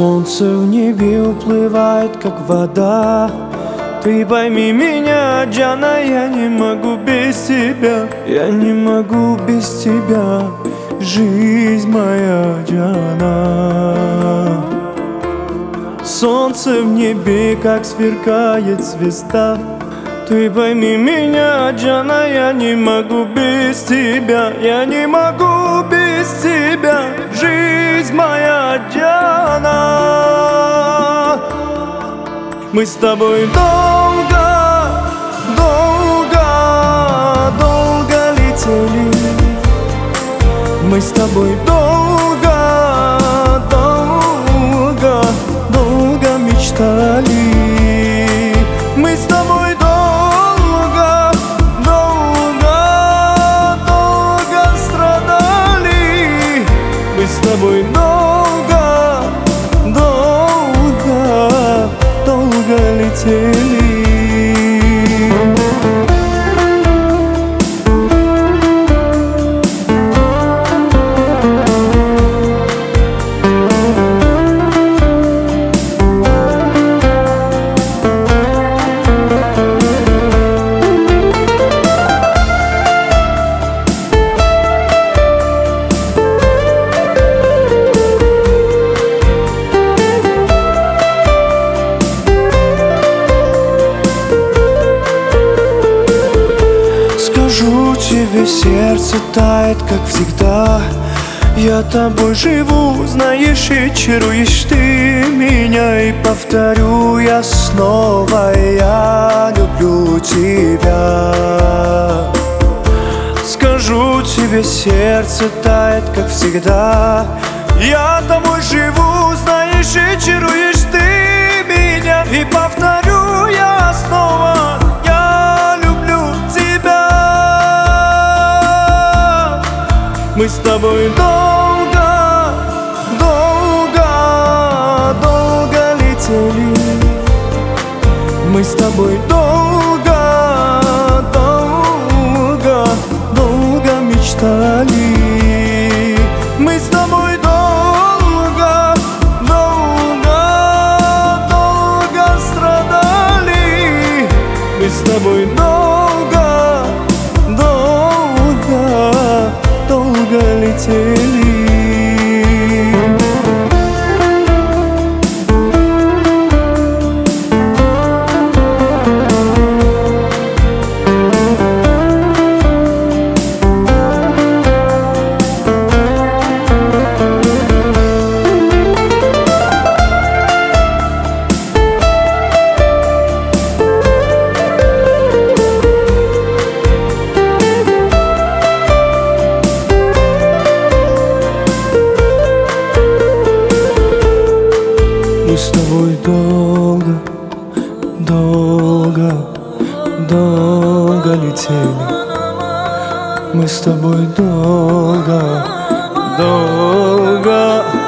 Солнце в небе уплывает, как вода. Ты пойми меня, Джана, я не могу без тебя. Я не могу без тебя, жизнь моя, Джана. Солнце в небе, как сверкает звезда. Ты пойми меня, Джана, я не могу без тебя. Я не могу без тебя, жизнь моя, Джана. Мы с тобой долго, долго, долго летели. Мы с тобой долго, долго, долго мечтали. Мы с тобой долго, долго, долго страдали. Мы с тобой долго, долго, долго летели. Скажу тебе, сердце тает, как всегда. Я тобой живу, знаешь, и чаруешь ты меня. И повторю я снова, я люблю тебя. Скажу тебе, сердце тает, как всегда. Я тобой живу, знаешь, и чаруешь ты меня. И повторю я снова, я люблю тебя. Мы с тобой долго, долго, долго летели. Мы с тобой долго, долго, долго мечтали. Мы с тобой долго, долго, долго страдали. Мы с тобой долго, долго, долго летели. Мы с тобой долго, долго, долго летели. Мы с тобой долго, долго.